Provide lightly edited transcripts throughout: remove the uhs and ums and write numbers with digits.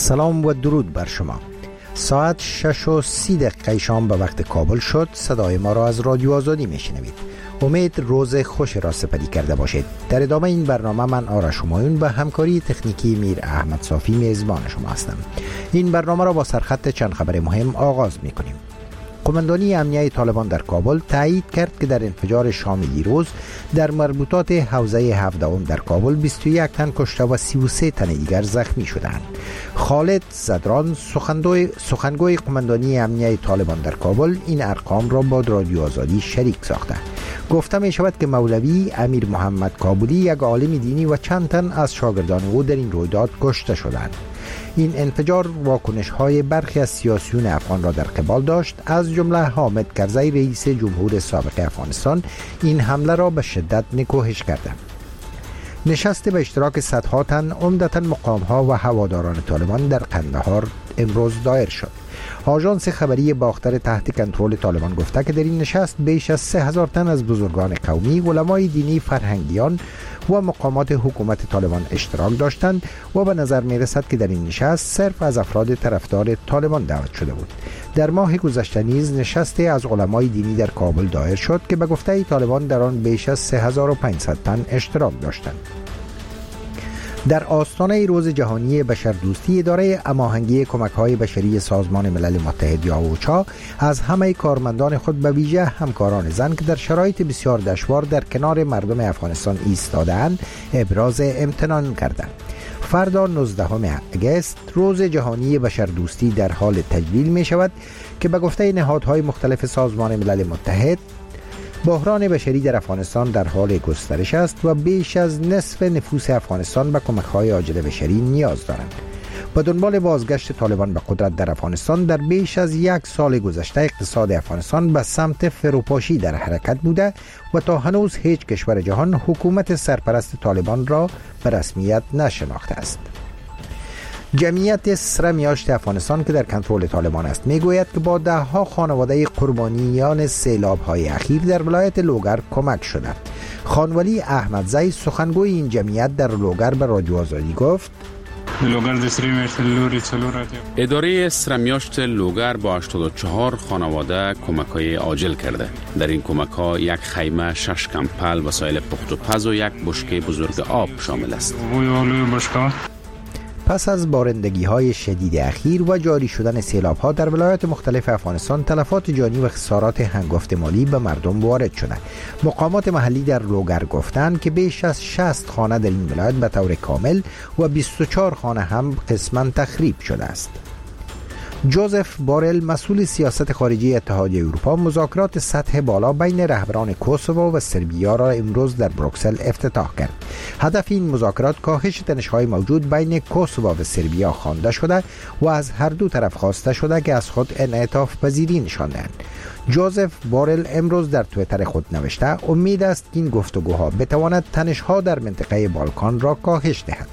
سلام و درود بر شما. ساعت 6:30 شام به وقت کابل شد. صدای ما را از رادیو آزادی میشنوید. امید روز خوش را سپری کرده باشید. در ادامه این برنامه من آرش همایون به همکاری تکنیکی میر احمد صافی میزبان شما هستم. این برنامه را با سرخط چند خبر مهم آغاز میکنیم. قماندانی امنیه طالبان در کابل تایید کرد که در انفجار شام دیروز در مربوطات حوزه 17 در کابل 21 تن کشته و 33 تن دیگر زخمی شدند. خالد زدران سخنگوی قماندانی امنیه طالبان در کابل این ارقام را با رادیو آزادی شریک ساخته. گفته می شود که مولوی امیر محمد کابلی، یک عالم دینی و چند تن از شاگردان او در این رویداد کشته شدند. این انفجار واکنش های برخی از سیاسیون افغان را در قبال داشت، از جمله حامد کرزی رئیس جمهور سابق افغانستان این حمله را به شدت نکوهش کرده. نشست به اشتراک صدها تن عمدتاً مقام‌ها و هواداران طالبان در قندهار امروز دایر شد. آژانس خبری باختر تحت کنترل طالبان گفته که در این نشست بیش از 3000 تن از بزرگان قومی، علمای دینی، فرهنگیان و مقامات حکومت طالبان اشتراک داشتند و به نظر می رسد که در این نشست صرف از افراد طرفدار طالبان دعوت شده بود. در ماه گذشته نیز نشستی از علمای دینی در کابل دایر شد که به گفته طالبان در آن بیش از 3500 تن اشتراک داشتند. در آستانه روز جهانی بشردوستی، اداره هماهنگی کمک‌های بشری سازمان ملل متحد یا اوچا از همه کارمندان خود به ویژه همکاران زن که در شرایط بسیار دشوار در کنار مردم افغانستان ایستاده‌اند ابراز امتنان کردند. فردا 19 اگست روز جهانی بشردوستی در حال تجلیل می شود که به گفته نهادهای مختلف سازمان ملل متحد بحران بشری در افغانستان در حال گسترش است و بیش از نصف نفوس افغانستان به کمک‌های عاجل بشری نیاز دارند. با دنبال بازگشت طالبان به قدرت در افغانستان در بیش از یک سال گذشته اقتصاد افغانستان به سمت فروپاشی در حرکت بوده و تا هنوز هیچ کشور جهان حکومت سرپرست طالبان را به رسمیت نشناخته است. جمعیت سرمیاشت افغانستان که در کنترل طالبان است میگوید که با دهها خانواده قربانیان سیلاب‌های اخیر در ولایت لوگر کمک شده. خانولی احمدزی سخنگوی این جمعیت در لوگر به رادیو آزادی گفت: اداره سرمیاشت لوگر با 84 خانواده کمک‌های عاجل کرده. در این کمک‌ها یک خیمه، 6 کمپل، وسایل پخت و پز و یک بشکه بزرگ آب شامل است. پس از بارندگی‌های شدید اخیر و جاری شدن سیلاب‌ها در ولایات مختلف افغانستان، تلفات جانی و خسارات هنگفت مالی به مردم وارد شده. مقامات محلی در لوگر گفتند که بیش از 60 خانه در این ولایت به طور کامل و 24 خانه هم قسماً تخریب شده است. جوزف بارل، مسئول سیاست خارجی اتحادیه اروپا، مذاکرات سطح بالا بین رهبران کوسوو و سربیا را امروز در بروکسل افتتاح کرد. هدف این مذاکرات کاهش تنش‌های موجود بین کوسوو و سربیا خوانده شده و از هر دو طرف خواسته شده که از خود انعطاف پذیری نشان دهند. جوزف بارل امروز در توییتر خود نوشته امید است که این گفتگوها بتواند تنش‌ها در منطقه بالکان را کاهش دهد.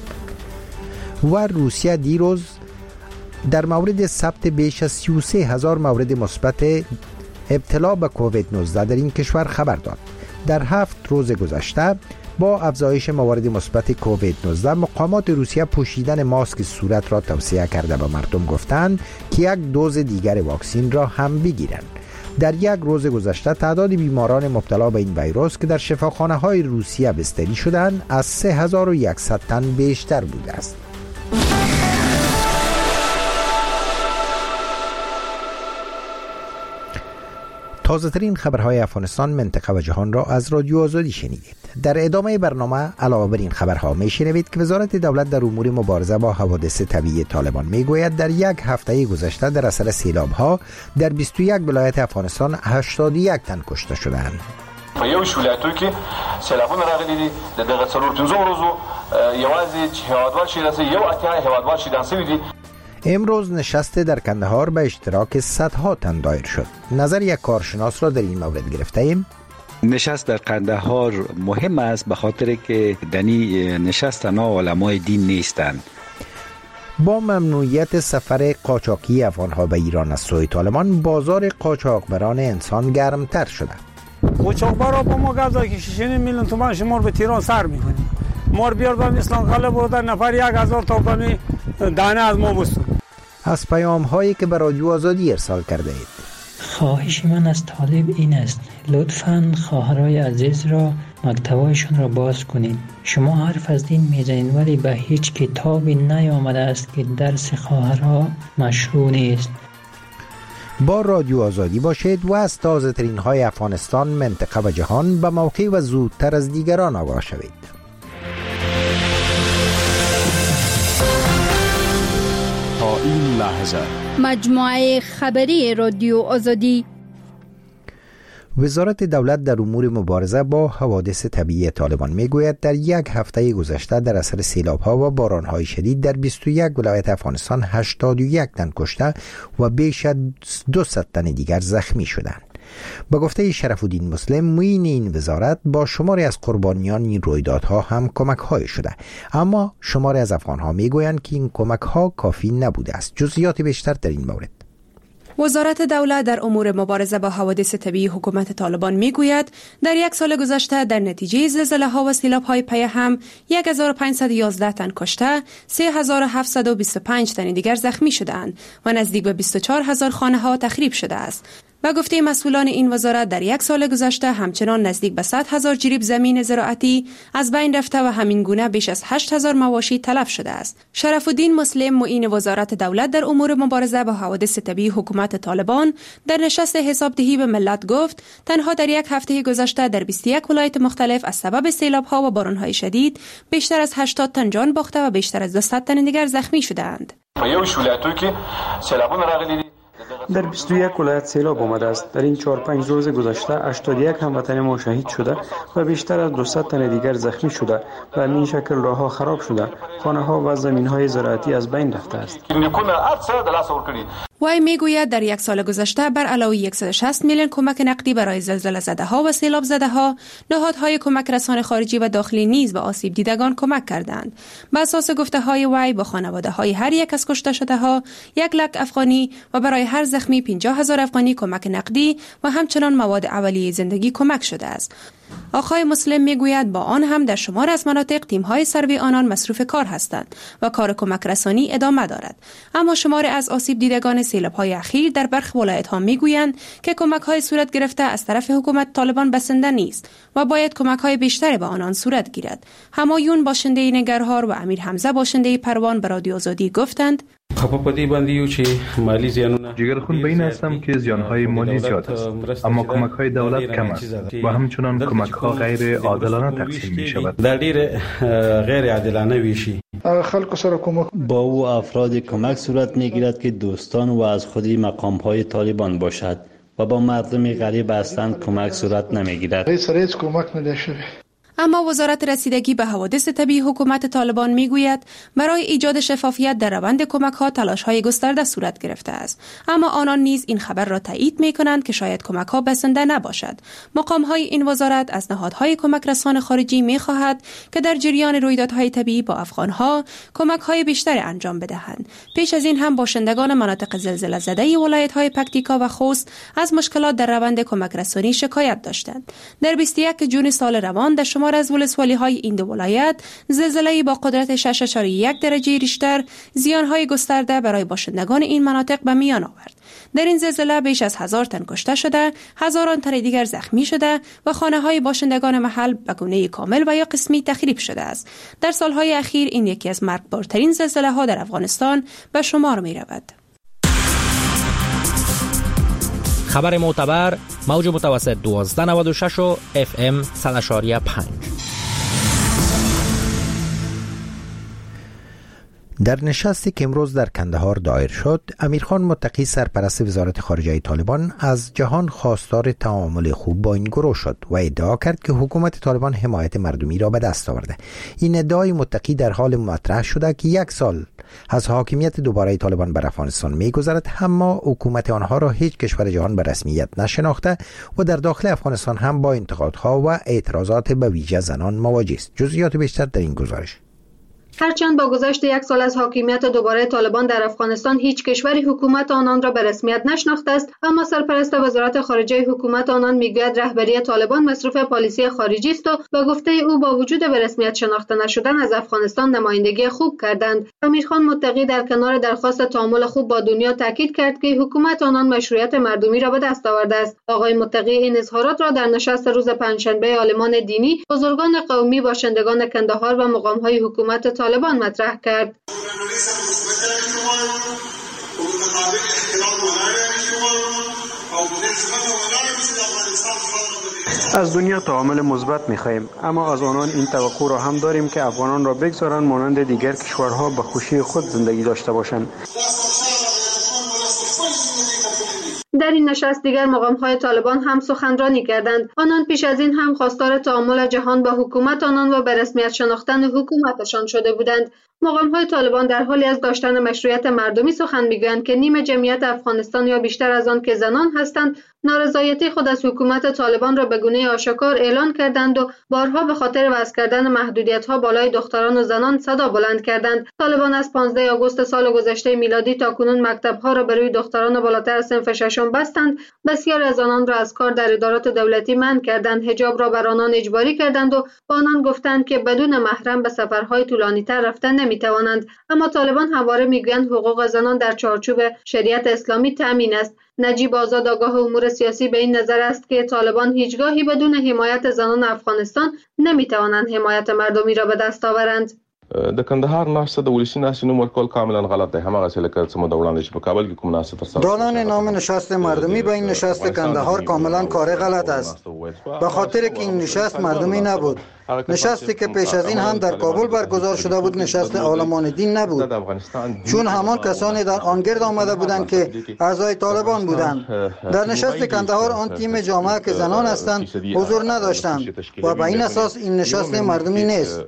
و روسیه دیروز در مورد ثبت بیش از 33,000 مورد مثبت ابتلا به کووید 19 در این کشور خبر داد. در 7 روز گذشته با افزایش موارد مثبت کووید 19 مقامات روسیه پوشیدن ماسک صورت را توصیه کرده به مردم گفتند که یک دوز دیگر واکسن را هم بگیرند. در یک روز گذشته تعداد بیماران مبتلا به این ویروس که در شفاخانه‌های روسیه بستری شدند از 3100 تن بیشتر بوده است. تازه‌ترین خبرهای افغانستان، منطقه و جهان را از رادیو آزادی شنیدید. در ادامه برنامه علاوه بر این خبرها میشنوید که وزارت دولت در امور مبارزه با حوادث طبیعی طالبان میگوید در یک هفته گذشته در اثر سیلاب‌ها در 21 ولایت افغانستان 81 تن کشته شدند. په یو ولایتو کې سیلابونه راغلي دي د دغه 4-5 ورځو یوازې چې هوادوال شي راسي یو اتیا هوادوال شي دانسوي دي. امروز نشست در قندهار به اشتراک صدها تن دایر شد. نظر یک کارشناس را در این مورد گرفته ایم. نشست در قندهار مهم است به خاطر که دنی نشست تنها علمای دین نیستند. با ممنوعیت سفر قاچاقی افغانها به ایران از سوی طالبان، بازار قاچاقبران انسان گرمتر شده. قاچاقبرا با ما گفت که 6 میلیون تومان شما رو به تهران سر میکنیم. ما رو بیار به اسلام قلعه بردن نفر 1000 تا دانه از ما بستون. از پیام هایی که به رادیو آزادی ارسال کرده اید: خواهش من از طالب این است لطفاً خواهرای عزیز را مکتبایشون را باز کنید. شما حرف از دین میزنید ولی به هیچ کتابی نیامده است که درس خواهرها مشروع نیست. با رادیو آزادی باشید و از تازه ترین های افغانستان، منطقه و جهان به موقع و زودتر از دیگران آگاه شوید. تا این لحظه مجموعه خبری رادیو آزادی. وزارت دولت در امور مبارزه با حوادث طبیعی طالبان میگوید در یک هفته گذشته در اثر سیلاب‌ها و باران‌های شدید در 21 ولایت افغانستان 81 تن کشته و بیش از 200 تن دیگر زخمی شدند. با گفته شرف‌الدین مسلم معین این وزارت با شماری از قربانیان این رویدادها هم کمک‌های شده، اما شماری از افغان‌ها میگویند که این کمک‌ها کافی نبوده است. جزئیات بیشتر در این مورد. وزارت دولت در امور مبارزه با حوادث طبیعی حکومت طالبان میگوید در یک سال گذشته در نتیجه زلزله‌ها و سیلاب‌های پی هم 1511 تن کشته، 3725 تن دیگر زخمی شدند و نزدیک به 24000 خانه‌ها تخریب شده است. و گفته مسئولان این وزارت در یک سال گذشته همچنان نزدیک به 100,000 جریب زمین زراعتی از بین رفته و همین گونه بیش از 8,000 مواشی تلف شده است. شرف‌الدین مسلم معین وزارت دولت در امور مبارزه با حوادث طبیعی حکومت طالبان در نشست حسابدهی به ملت گفت تنها در یک هفته گذشته در 21 ولایت مختلف از سبب سیلاب‌ها و باران‌های شدید بیشتر از 80 تن جان باخته و بیشتر از 200 تن دیگر زخمی شدند. در 21 ولایت سیلاب آمده است. در این 4-5 روز گذشته 81 هموطن ما شهید شده و بیشتر از 200 تن دیگر زخمی شده و این شکل راهها خراب شده، خانه‌ها و زمین‌های زراعتی از بین رفته است. وی میگوید در یک سال گذشته بر علاوه 160 میلیون کمک نقدی برای زلزله زده‌ها و سیلاب زده‌ها، نهادهای کمک رسان خارجی و داخلی نیز به آسیب دیدگان کمک کردند. بر اساس گفته‌های وی با خانواده‌های هر یک از کشته شده‌ها 1 لک افغانی و برای هر زخمی 50,000 افغانی کمک نقدی و همچنان مواد اولیه زندگی کمک شده است. آقای مسلم میگوید با آن هم در شمار از مناطق تیم‌های سروی آنان مصروف کار هستند و کار کمک رسانی ادامه دارد، اما شمار از آسیب دیدگان سیلاب‌های اخیر در برخی ولایت‌ها میگویند که کمک‌های صورت گرفته از طرف حکومت طالبان بسنده نیست و باید کمک‌های بیشتری به آنان صورت گیرد. همایون باشنده ننگرهار و امیر حمزه باشنده پروان به رادیو آزادی گفتند جگر خون به این هستم که زیانهای مالی زیاد است، اما کمک‌های دولت کم است و همچنان کمک‌ها غیر عادلانه تقسیم می شود. در ډیر غیر عادلانه ویشي. با او افراد کمک صورت میگیرد که دوستان و از خودی مقام‌های طالبان باشد و با مردم غریب هستند کمک صورت نمیگیرد. اما وزارت رسیدگی به حوادث طبیعی حکومت طالبان میگوید برای ایجاد شفافیت در روند کمک‌ها تلاش‌های گسترده صورت گرفته است، اما آنان نیز این خبر را تایید می‌کنند که شاید کمک‌ها بسنده نباشد. مقام‌های این وزارت از نهادهای کمک رسان خارجی می‌خواهد که در جریان رویدادهای طبیعی با افغان‌ها کمک‌های بیشتری انجام بدهند. پیش از این هم باشندگان مناطق زلزله زده ولایت‌های پکتیکا و خوست از مشکلات در روند کمک رسانی شکایت داشتند. در 21 جون سال روان در شمار از ولسوالی‌های این دو ولایت زلزله‌ای با قدرت 6.1 درجه ریشتر زیان‌های گسترده برای باشندگان این مناطق به میان آورد. در این زلزله بیش از 1000 تن کشته شده، هزاران تن دیگر زخمی شده و خانه‌های باشندگان محل به گونه کامل و یا قسمی تخریب شده است. در سال‌های اخیر این یکی از مرگبارترین زلزله‌ها در افغانستان به شمار می‌رود. خبر معتبر موج متوسط 1296 و FM 100.5. در نشستی که امروز در کندهار دایر شد، امیرخان متقی سرپرست وزارت خارجه طالبان از جهان خواستار تعامل خوب با این گروه شد و ادعا کرد که حکومت طالبان حمایت مردمی را به دست آورده. این ادعای متقی در حال مطرح شده که 1 سال از حاکمیت دوباره طالبان بر افغانستان می‌گذرد، اما حکومت آنها را هیچ کشور جهان به رسمیت نشناخته و در داخل افغانستان هم با انتقادها و اعتراضات به ویژه زنان مواجه است. جزئیات بیشتر در این گزارش. هرچند با گذشت 1 سال از حاکمیت دوباره طالبان در افغانستان هیچ کشوری حکومت آنان را به رسمیت نشناخته است، اما سرپرست وزارت خارجه حکومت آنان میگوید رهبری طالبان مصروف پالیسی خارجی است و به گفته او با وجود به رسمیت شناخته نشدن از افغانستان نمایندگی خوب کردند. امیرخان متقی در کنار درخواست تعامل خوب با دنیا تاکید کرد که حکومت آنان مشروعیت مردمی را به دست آورده است. آقای متقی این اظهارات را در نشست روز پنجشنبه عالمان دینی، بزرگان قومی، باشندگان کندهار و مقام‌های حکومت طالبان مطرح کرد. از دنیا تعامل مثبت می‌خواهیم، اما از آنان این توقع را هم داریم که افغانان را بگذارند مانند دیگر کشورها به خوشی خود زندگی داشته باشند. در این نشست دیگر مقام‌های طالبان هم سخنرانی کردند. آنان پیش از این هم خواستار تعامل جهان با حکومت آنان و به رسمیت شناختن حکومتشان شده بودند. مقام‌های طالبان در حالی از داشتن مشروعیت مردمی سخن می‌گویند که نیم جمعیت افغانستان یا بیشتر از آن که زنان هستند، نارضایتی خود از حکومت طالبان را به گونه آشکار اعلان کردند و بارها به خاطر وضع کردن محدودیت‌ها بالای دختران و زنان صدا بلند کردند. طالبان از 15 آگوست سال گذشته میلادی تاکنون مکتب‌ها را برای دختران بالاتر از صنف ششم بستند. بسیاری از آنان را از کار در ادارات دولتی منع کردند، حجاب را بر آنان اجباری کردند و با آنان گفتند که بدون محرم به سفرهای طولانی‌تر رفتن نمی‌توانند. اما طالبان همواره می‌گویند حقوق زنان در چارچوب شریعت اسلامی تامین است. نجیب آزاد آگاه امور سیاسی به این نظر است که طالبان هیچگاهی بدون حمایت زنان افغانستان نمی‌توانند حمایت مردمی را به دست آورند. د کندهار ناشته د ولسی ناشې نوم ورکول کاملا غلط دی. همغه څه لکه څه مو د وړاندې چې په کابل کې کوم ناشته ترسره دادن نام نشست مردمی به این نشست کندهار کاملا کار غلط است، به خاطر که این نشست مردمی نبود. نشستی که پیش از این هم در کابل برگزار شده بود نشست عالمان دین نبود، چون همان کسانی در آن گرد آمده بودند که اعضای طالبان بودند. در نشست کندهار آن تیم جامعه که زنان هستند حضور نداشتند و به این اساس این نشست مردمی نیست.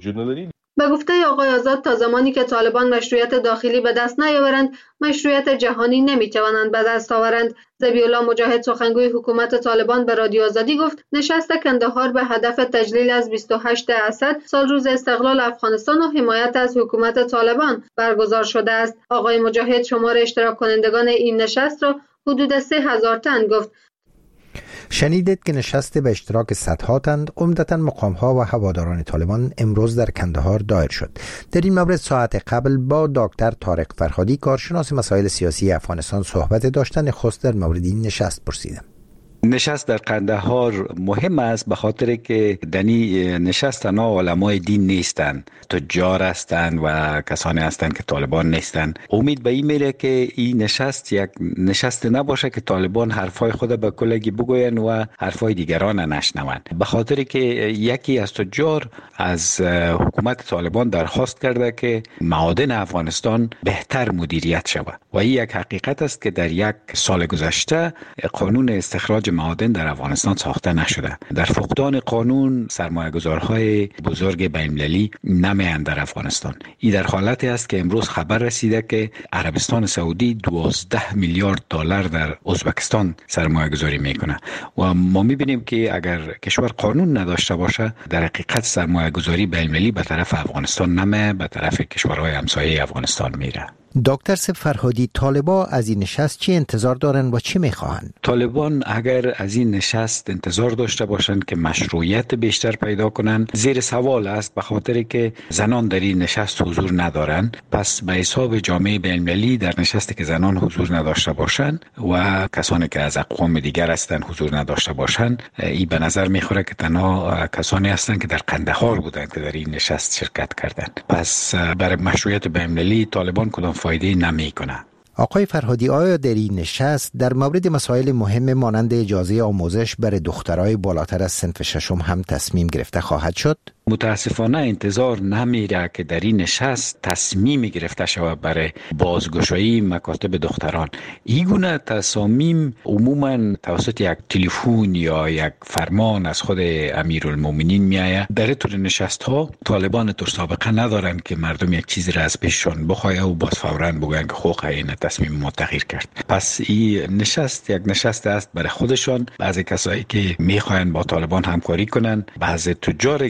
به گفته آقای آزاد تا زمانی که طالبان مشروعیت داخلی به دست نیاورند، مشروعیت جهانی نمیتوانند به دست آورند. ذبیح‌الله مجاهد سخنگوی حکومت طالبان به رادیو آزادی گفت نشست کندهار به هدف تجلیل از 28 اسد سال روز استقلال افغانستان و حمایت از حکومت طالبان برگزار شده است. آقای مجاهد شمار اشتراک کنندگان این نشست را حدود 3000 تن گفت. شنیدید که نشست به اشتراک صدها تن عمدتاً مقام‌ها و هواداران طالبان امروز در کندهار دایر شد. در این مورد ساعت قبل با دکتر طارق فرهادی کارشناس مسائل سیاسی افغانستان صحبت داشتن خست در مورد این نشست پرسیدم. نشست در قندهار مهم است به خاطر که دنی نشست تنها علمای دین نیستند، تجار هستند و کسانی هستند که طالبان نیستند. امید به این میره که این نشست یک نشست نباشه که طالبان حرفای خود به کلگی بگوین و حرفای دیگران نشنوند، به خاطر که یکی از تجار از حکومت طالبان درخواست کرده که معادن افغانستان بهتر مدیریت شود و این یک حقیقت است که در 1 سال گذشته قانون استخراج معادن در افغانستان ساخته نشده. در فقدان قانون سرمایه‌گذارهای بزرگ بین‌المللی نمی‌اند در افغانستان. این در حالتی است که امروز خبر رسیده که عربستان سعودی 12 میلیارد دلار در ازبکستان سرمایه‌گذاری میکنه و ما می‌بینیم که اگر کشور قانون نداشته باشه در حقیقت سرمایه‌گذاری بین‌المللی به طرف افغانستان نمیه، به طرف کشورهای همسایه افغانستان میره. دکتر فرهادی، طالبان از این نشست چی انتظار دارن و چی میخواهند؟ طالبان اگر از این نشست انتظار داشته باشند که مشروعیت بیشتر پیدا کنند، زیر سوال است، به خاطر که زنان در این نشست حضور ندارند. پس به حساب جامعه بین‌المللی در نشستی که زنان حضور نداشته باشند و کسانی که از اقوام دیگر هستند حضور نداشته باشند، این به نظر میخوره که تنها کسانی هستند که در قندهار بودند که در این نشست شرکت کردند. پس برای مشروعیت بین‌المللی طالبان کدام فایده نمی کنه. آقای فرهادی، آیا در این نشست در مورد مسائل مهم مانند اجازه آموزش برای دخترای بالاتر از صنف ششم هم تصمیم گرفته خواهد شد؟ متاسفانه انتظار نمیره که در این نشست تصمیمی گرفته شود برای بازگشایی مکاتب دختران. این گونه تصامیم عموما توسط یک تلفن یا یک فرمان از خود امیرالمومنین میآید. در طور نشست ها طالبان طور سابقه ندارند که مردم یک چیزی را از پیششان بخواهد و باز فوراً بگن که خوب این تصمیم ما تغییر کرد. پس این نشست یک نشست است برای خودشان. بعضی کسایی که میخواهند با طالبان همکاری کنند، بعضی تجاری که مجبور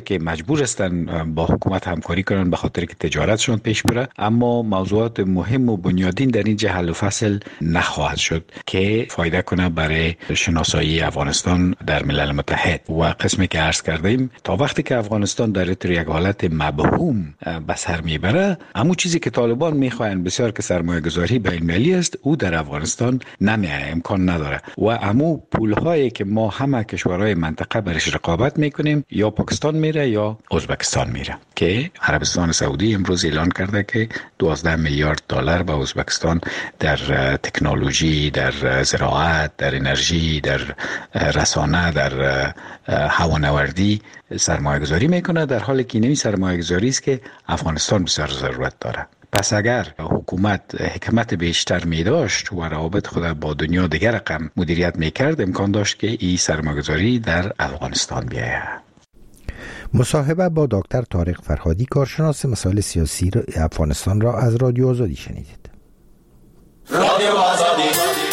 مجبور هستند با حکومت همکاری کنند به خاطر که تجارتشون پیش بره، اما موضوعات مهم و بنیادین در این حل و فصل نخواهد شد که فایده کنه برای شناسایی افغانستان در ملل متحد. و قسمی که عرض کردیم تا وقتی که افغانستان در یک حالت مبهوم به سر میبره، همون چیزی که طالبان میخواین بسیار که سرمایه گذاری بین المللی است، او در افغانستان نمیاد، امکان نداره. و همون پولهایی که ما همه کشورهای منطقه برش رقابت میکنیم یا پاکستان میره یا ازبکستان میره، که عربستان سعودی امروز اعلان کرده که 12 میلیارد دلار به ازبکستان در تکنولوژی، در زراعت، در انرژی، در رسانه، در هوانوردی سرمایه گذاری میکنه، در حالی که نمی سرمایه گذاری است که افغانستان بسیار ضرورت داره. پس اگر حکومت حکمت بیشتر می داشت و روابط خود با دنیا دیگر رقم مدیریت میکرد، امکان داشت که این سرمایه گذاری در افغانستان بیاید. مصاحبه با دکتر طارق فرهادی، کارشناس مسائل سیاسی افغانستان را از رادیو آزادی شنیدید. رادیو آزادی.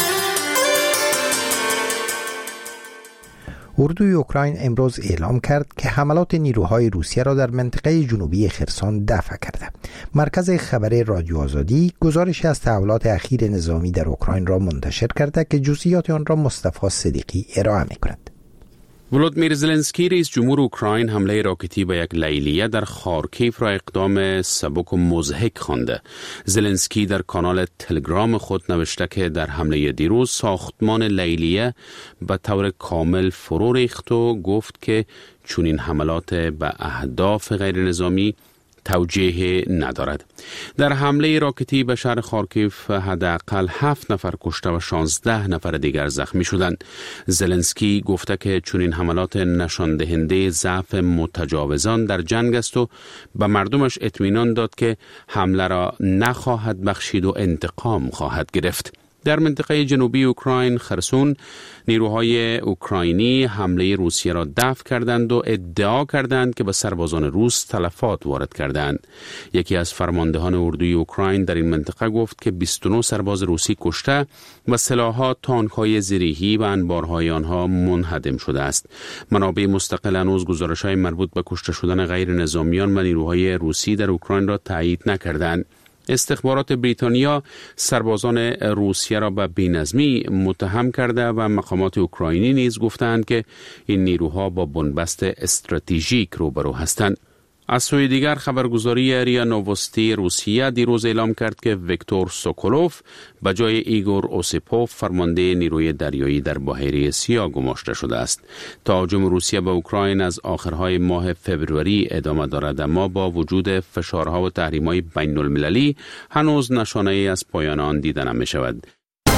اردوی اوکراین امروز اعلام کرد که حملات نیروهای روسیه را در منطقه جنوبی خرسون دفع کرده. مرکز خبری رادیو آزادی گزارش از تحولات اخیر نظامی در اوکراین را منتشر کرده که جزئیات آن را مصطفی صدیقی ارائه می‌کند. ولودیمیر زلنسکی رئیس جمهور اوکراین حمله راکتی به یک لیلیه در خارکیف را اقدام سبک و مضحک خوانده. زلنسکی در کانال تلگرام خود نوشته که در حمله دیروز ساختمان لیلیه به طور کامل فرو ریخت و گفت که چنین حملات به اهداف غیر نظامی توجیه ندارد. در حمله راکتی به شهر خارکیف حداقل 7 نفر کشته و 16 نفر دیگر زخمی شدند. زلنسکی گفته که چنین حملات نشان دهنده ضعف متجاوزان در جنگ است و به مردمش اطمینان داد که حمله را نخواهد بخشید و انتقام خواهد گرفت. در منطقه جنوبی اوکراین خرسون، نیروهای اوکراینی حمله روسیه را دفع کردند و ادعا کردند که به سربازان روس تلفات وارد کردند. یکی از فرماندهان اردوی اوکراین در این منطقه گفت که 29 سرباز روسی کشته و سلاح‌ها، تانک‌های زرهی و انبارهای آنها منهدم شده است. منابع مستقل هنوز گزارش‌های مربوط به کشته شدن غیر نظامیان و نیروهای روسی در اوکراین را تایید نکردند. استخبارات بریتانیا سربازان روسیه را به بی‌نظمی متهم کرده و مقامات اوکراینی نیز گفتند که این نیروها با بنبست استراتژیک روبرو هستند. از سوی دیگر خبرگزاری ریا نووستی روسیه دیروز اعلام کرد که ویکتور سوکولوف به جای ایگور اوسیپوف فرمانده نیروی دریایی در بحیره سیاه گماشته شده است. تهاجم روسیه به اوکراین از آخرهای ماه فوریه ادامه دارد، اما با وجود فشارها و تحریم‌های بین المللی هنوز نشانه‌ای از پایان آن دیده نمی‌شود.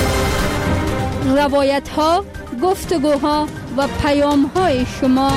روایت‌ها، گفتگوها و پیام‌های شما.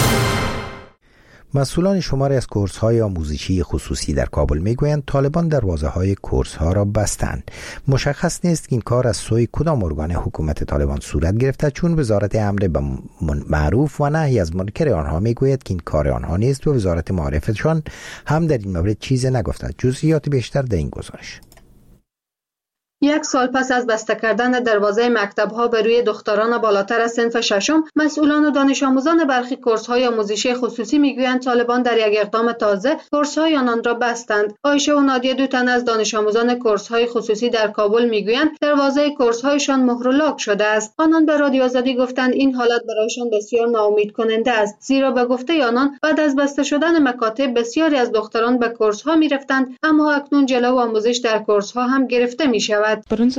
مسئولان شماری از کورس‌های آموزشی خصوصی در کابل میگویند طالبان دروازه‌های کورس‌ها را بستند. مشخص نیست که این کار از سوی کدام ارگان حکومت طالبان صورت گرفته، چون وزارت امر معروف و نهی از منکر آنها میگوید که این کار آنها نیست و وزارت معارفتشان هم در این مورد چیزی نگفته. جزئیات بیشتر در این گزارش. 1 سال پس از بسته کردن دروازه مکتب‌ها به روی دختران بالاتر از صنف ششم، مسئولان و دانش آموزان برخی کورس‌های آموزشی خصوصی میگویند طالبان در یک اقدام تازه کورس‌های آنان را بستند. عایشه و نادیه، 2 تن از دانش آموزان کورس‌های خصوصی در کابل میگویند دروازه کورس‌هایشان مهر و لاک شده است. آنان به رادیو آزادی گفتند این حالت برایشان بسیار ناامید کننده است، زیرا به گفته آنان بعد از بسته شدن مکاتب بسیاری از دختران به کورس‌ها میرفتند، اما اکنون جلو آموزش در کورس‌ها هم گرفته می‌شود.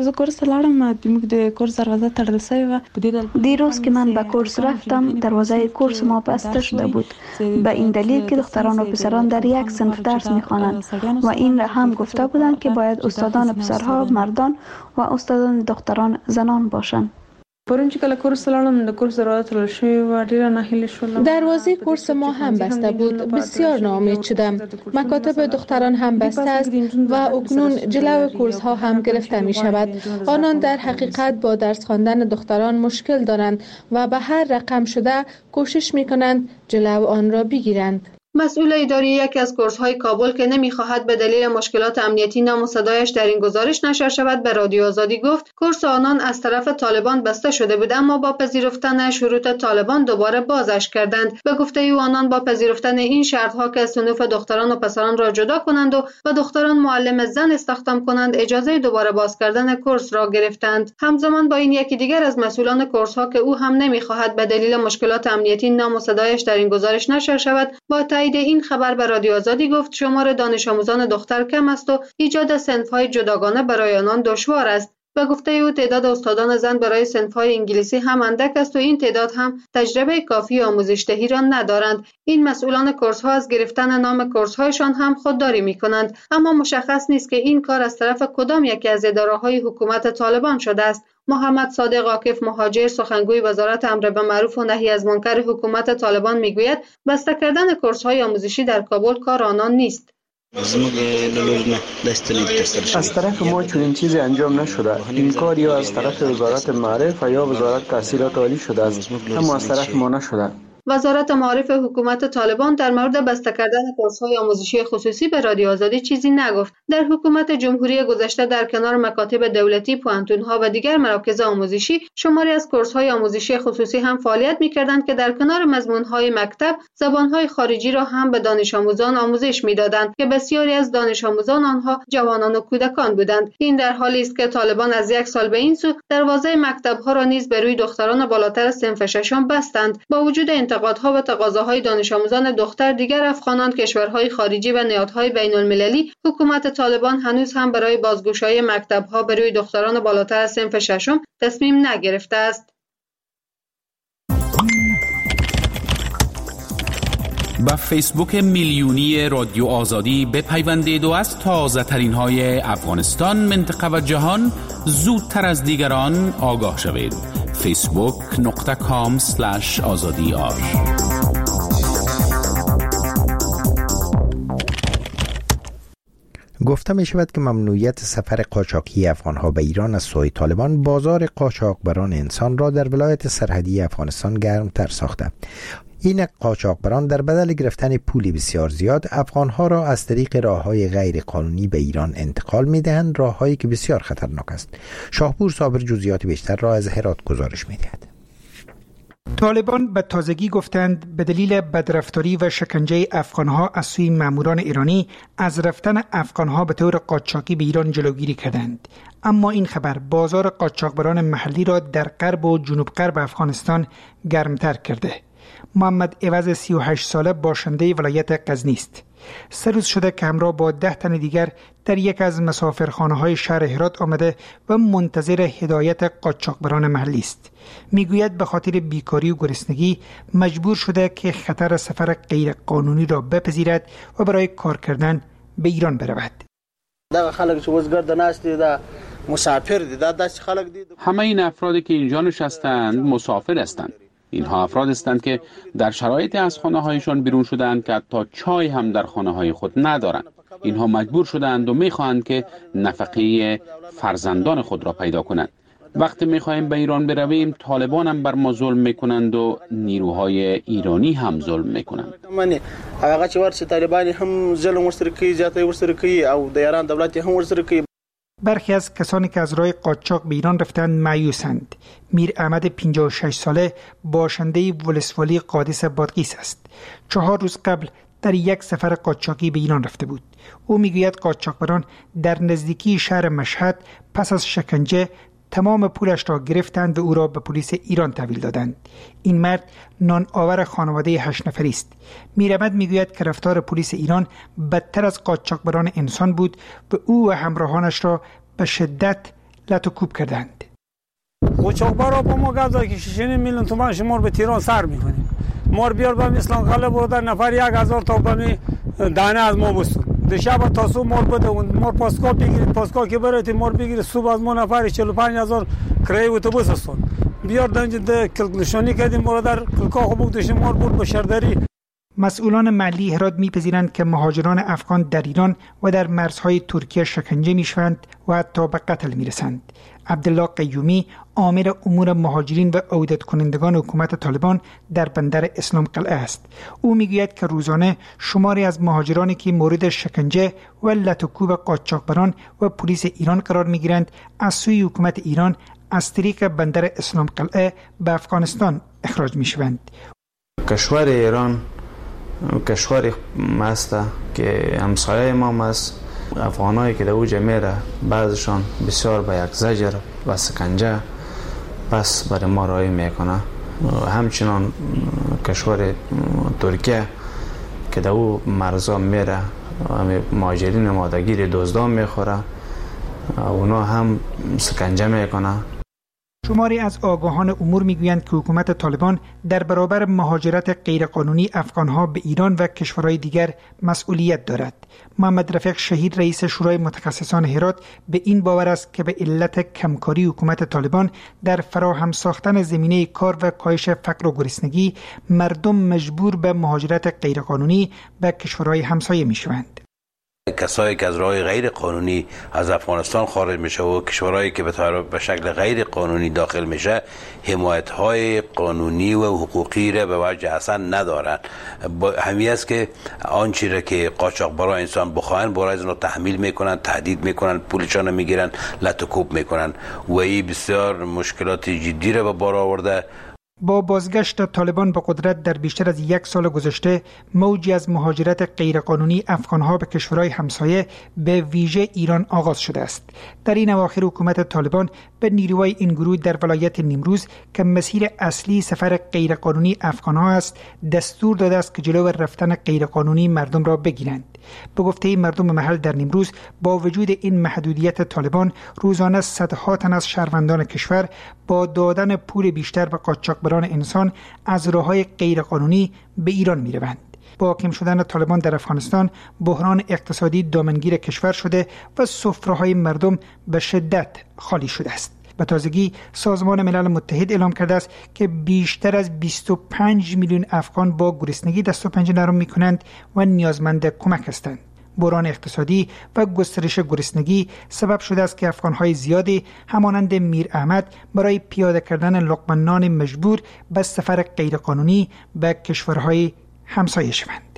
دیروز که من به کورس رفتم، دروازه کورس ما بسته شده بود، به این دلیل که دختران و پسران در یک صنف درس می‌خوانند و این را هم گفته بودند که باید استادان پسرها مردان و استادان دختران زنان باشند. دروازه کورس ما هم بسته بود. بسیار ناامید شدم. مکاتب دختران هم بسته است و اکنون جلو کورس ها هم گرفته می شود. آنان در حقیقت با درس خواندن دختران مشکل دارند و به هر رقم شده کوشش می کنند جلو آن را بگیرند. مسئول اداری یکی از کورس‌های کابل که نمی‌خواهد به دلیل مشکلات امنیتی نام و صدایش در این گزارش نشر شود به رادیو آزادی گفت کورس آنان از طرف طالبان بسته شده بود، اما با پذیرفتن شروط طالبان دوباره بازش کردند. به گفته او آنان با پذیرفتن این شرط‌ها که صنوف دختران و پسران را جدا کنند و دختران معلم زن استخدام کنند اجازه دوباره باز کردن کورس را گرفتند. همزمان با این یکی دیگر از مسئولان کورس‌ها که او هم نمی‌خواهد به دلیل مشکلات امنیتی نام و صدایش در این گزارش نشر شود با تایید این خبر به رادیو آزادی گفت شمار دانش آموزان دختر کم است و ایجاد صنف‌های جداگانه برای آنان دشوار است. به گفته او تعداد استادان زن برای صنف‌های انگلیسی هم اندک است و این تعداد هم تجربه کافی آموزش دهی را ندارند. این مسئولان کورس‌ها از گرفتن نام کورس‌هایشان هم خودداری می‌کنند، اما مشخص نیست که این کار از طرف کدام یکی از اداره‌های حکومت طالبان شده است. محمد صادق عاکف مهاجر سخنگوی وزارت امر به معروف و نهی از منکر حکومت طالبان میگوید بسته کردن کورس‌های آموزشی در کابل کار آنان نیست. از طرف ما چنین چیزی انجام نشده. این کار یا از طرف وزارت معارف یا وزارت تحصیلات عالی شده است، اما از طرف ما نشده. وزارت معارف حکومت طالبان در مورد بسته کردن کورس‌های آموزشی خصوصی به رادیو آزادی چیزی نگفت. در حکومت جمهوری گذشته در کنار مکاتب دولتی، پوهنتون‌ها و دیگر مراکز آموزشی شماری از کورس‌های آموزشی خصوصی هم فعالیت می‌کردند که در کنار مضمون‌های مکتب زبان‌های خارجی را هم به دانش آموزان آموزش می‌دادند که بسیاری از دانش آموزان آنها جوانان و کودکان بودند. این در حالی است که طالبان از یک سال به این سو دروازه مکتب‌ها را نیز به روی دختران بالاتر صنف ششم بستند. با وجود انتقادها و تقاضاهای دانش آموزان دختر، دیگر افغانان، کشورهای خارجی و نهادهای بین المللی، حکومت طالبان هنوز هم برای بازگشایی مکتب‌ها به روی دختران بالاتر از صنف ششم تصمیم نگرفته است. با فیسبوک میلیونی رادیو آزادی بپیوندید و از تازه ترین های افغانستان، منطقه و جهان زودتر از دیگران آگاه شوید. facebook.com/azadiar. گفته می شود که ممنوعیت سفر قاچاقی افغانها به ایران از سوی طالبان بازار قاچاقبران انسان را در ولایت سرحدی افغانستان گرمتر ساخته. این قاچاقبران در بدل گرفتن پولی بسیار زیاد افغانها را از طریق راههای غیر قانونی به ایران انتقال می دهند، راههایی که بسیار خطرناک است. شاهپور صابر جزئیات بیشتر را از هرات گزارش می دهد. طالبان به تازگی گفتند به دلیل بدرفتاری و شکنجه افغانها از سوی ماموران ایرانی از رفتن افغانها به طور قاچاقی به ایران جلوگیری کردند. اما این خبر بازار قاچاقبران محلی را در غرب و جنوب غرب افغانستان گرمتر کرده. محمد عوض 38 ساله باشنده ولایت غزنی است. 3 روز شده که همراه با 10 تن دیگر در یک از مسافرخانه‌های شهر هرات آمده و منتظر هدایت قاچاقبران محلی است. میگوید به خاطر بیکاری و گرسنگی مجبور شده که خطر سفر غیر قانونی را بپذیرد و برای کار کردن به ایران برود. همه این افرادی که اینجا نشستند مسافر هستند. اینها افراد هستند که در شرایطی از خانه‌هایشان بیرون شدند که حتی چای هم در خانه‌های خود ندارند. اینها مجبور شدند و می‌خواهند که نفقه فرزندان خود را پیدا کنند. وقتی می‌خواهیم به ایران برویم، طالبان هم بر ما ظلم می‌کنند و نیروهای ایرانی هم ظلم می‌کنند. هغه چې ورته طالبان هم ظلم ورسره کوي، زیاتې ورسره کوي او د ایران دولت هم ورسره کوي. برخی از کسانی که از راه قاچاق به ایران رفتند مایوسند. میر احمد 56 ساله باشنده ولسوالی قادس بادغیس است. 4 روز قبل در یک سفر قاچاقی به ایران رفته بود. او میگوید قاچاقبران در نزدیکی شهر مشهد پس از شکنجه تمام پولش را گرفتند و او را به پلیس ایران تحویل دادند. این مرد نان آور خانواده 8 نفری است. میر احمد میگوید که رفتار پلیس ایران بدتر از قاچاقبران انسان بود و او و همراهانش را به شدت لط و کوب کردند. قاچاقبرا با ما گفت که 6 میلیون تومان شما به تهران سر میکنیم. ما بیار به اسلام قلعه برادر نفر 1000 تا به دانه از ما بسون. شب تا صبح مار بده مار پاسکال بگیرید، پاسکال که برید مار بگیرید، صبح از ما نفر 45000 کرایه اتوبوس استون بیار دنج کلک نشانی کردیم برادر کلکا خوب داشتیم مار بود به شهرداری. مسئولان محلی هرات میپذیرند که مهاجران افغان در ایران و در مرزهای ترکیه شکنجه میشوند و حتی به قتل میرسند. عبدالله قیومی آمر امور مهاجرین و عودت کنندگان حکومت طالبان در بندر اسلام قلعه است. او میگوید که روزانه شماری از مهاجرانی که مورد شکنجه و لط و کوب قاچاقبران و پلیس ایران قرار میگیرند از سوی حکومت ایران از طریق بندر اسلام قلعه به افغانستان اخراج میشوند. کشور ایران کشور است که همسایه ما است. افغانایی که در اوج میره بعضشان بسیار به یک زجر و سکنجه پس برای ما رای میکنه. همچنان کشور ترکیه که در او مرزا میره مهاجرین مادگیر دزدان میخوره، اونا هم سکنجه میکنه. شماری از آگاهان امور میگویند که حکومت طالبان در برابر مهاجرت غیرقانونی افغانها به ایران و کشورهای دیگر مسئولیت دارد. محمد رفیق شهید رئیس شورای متخصصان هرات به این باور است که به علت کمکاری حکومت طالبان در فراهم ساختن زمینه کار و کاهش فقر و گرسنگی مردم مجبور به مهاجرت غیرقانونی به کشورهای همسایه میشوند. کسایی که از راه غیر قانونی از افغانستان خارج میشه و کشورهایی که به شکل غیر قانونی داخل میشه حمایت‌های قانونی و حقوقی را به وجه اصلا ندارن. همین است که آنچه را که قاچاقبران انسان بخواهن برای از اونها تحمیل میکنن، تهدید میکنن، پولشان میگیرن، لط و کوب میکنن و این بسیار مشکلات جدی را به بار آورده. با بازگشت طالبان به قدرت در بیشتر از 1 سال گذشته موجی از مهاجرت غیرقانونی افغانها به کشورهای همسایه به ویژه ایران آغاز شده است. در این اواخر حکومت طالبان به نیروهای این گروه در ولایت نیمروز که مسیر اصلی سفر غیرقانونی افغانها است دستور داده است که جلو رفتن غیرقانونی مردم را بگیرند. به گفته مردم محل در نیمروز با وجود این محدودیت طالبان روزانه صدها تن از شهروندان کشور با دادن پول بیشتر به قاچاقبران انسان از راه‌های غیرقانونی به ایران می‌روند. با حاکم شدن طالبان در افغانستان بحران اقتصادی دامنگیر کشور شده و سفره‌های مردم به شدت خالی شده است. به تازگی سازمان ملل متحد اعلام کرده است که بیشتر از 25 میلیون افغان با گرسنگی دست و پنجه نرم می‌کنند و نیازمند کمک هستند. بحران اقتصادی و گسترش گرسنگی سبب شده است که افغان‌های زیادی همانند میر احمد برای پیاده کردن لقمه نان مجبور به سفر غیرقانونی به کشورهای همسایه شوند.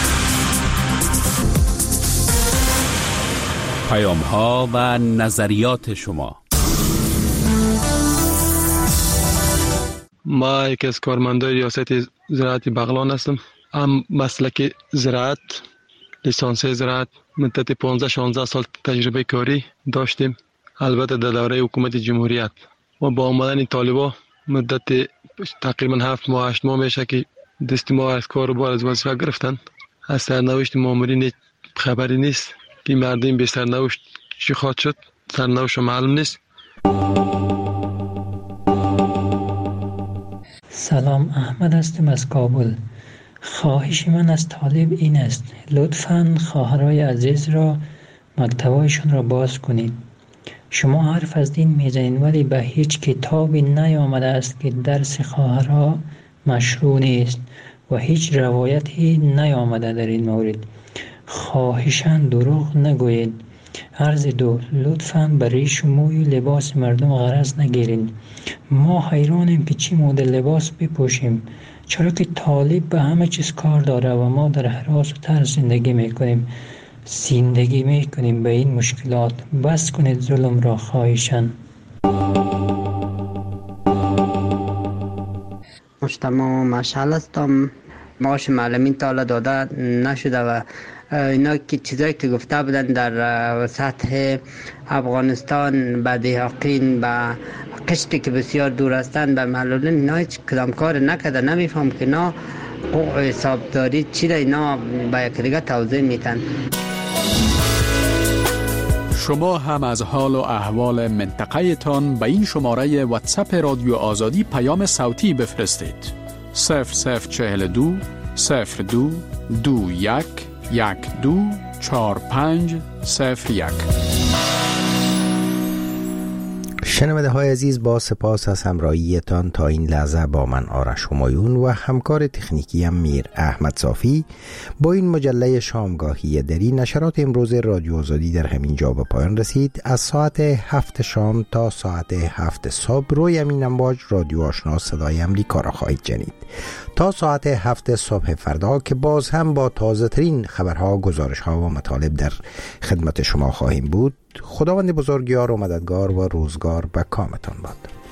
پیام‌ها و نظریات شما. ما یکی از کارمندان ریاست زراعت بغلان هستم. هم مسلک زراعت، لیسانس زراعت، مدت 15-16 سال تجربه کاری داشتیم. البته در دوره حکومت جمهوریت و با آمدن طالبان مدت تقریبا 7 ماه 8 ماه میشه که دست ما از کار و بار از وظیفه گرفتن. از سرنوشت مامورین خبری نیست که مردم به سرنوشت چی خواهد شد، سرنوشت معلوم نیست. سلام، احمد هستم از کابل. خواهش من از طالب این است لطفاً خواهرای عزیز را مکتبایشون را باز کنید. شما حرف از دین میزنید ولی به هیچ کتابی نیامده است که درس خواهرها مشروع نیست و هیچ روایتی نیامده در این مورد. خواهشاً دروغ نگویید. عرض دو، لطفاً به ریش و موی لباس مردم غرض نگیرید. ما حیرانیم که چی مدل لباس بپوشیم، چرا که طالب به همه چیز کار داره و ما در هراس و ترس زندگی میکنیم به این مشکلات. بس کنید ظلم را خواهشاً. مجتمع مشعل هستم. معاش معلمین تا حالا داده نشده و اینا که چیزایی که گفته بودن در سطح افغانستان به دیحاقین به قشتی که بسیار دور هستند به معلولین اینا هیچ کدام کار نکرده. نمیفهم که اینا حسابداری چی را اینا به یک دیگه توضیح میتن. شما هم از حال و احوال منطقه تان به این شماره واتساپ رادیو آزادی پیام صوتی بفرستید. 0042 02 21 12 45 01. شنونده های عزیز، با سپاس از همراهیتان تا این لحظه با من آرش همایون و همکار تکنیکی میر احمد صافی با این مجله شامگاهی دری نشرات امروز رادیو آزادی در همین جا به پایان رسید. از ساعت 7 شام تا ساعت 7 صبح روی همین امواج رادیو آشنا صدای امریکا را خواهید شنید تا ساعت 7 صبح فردا که باز هم با تازه ترین خبرها، گزارشها و مطالب در خدمت شما خواهیم بود. خداوند بزرگیار و مددگار و روزگار به کامتان باد.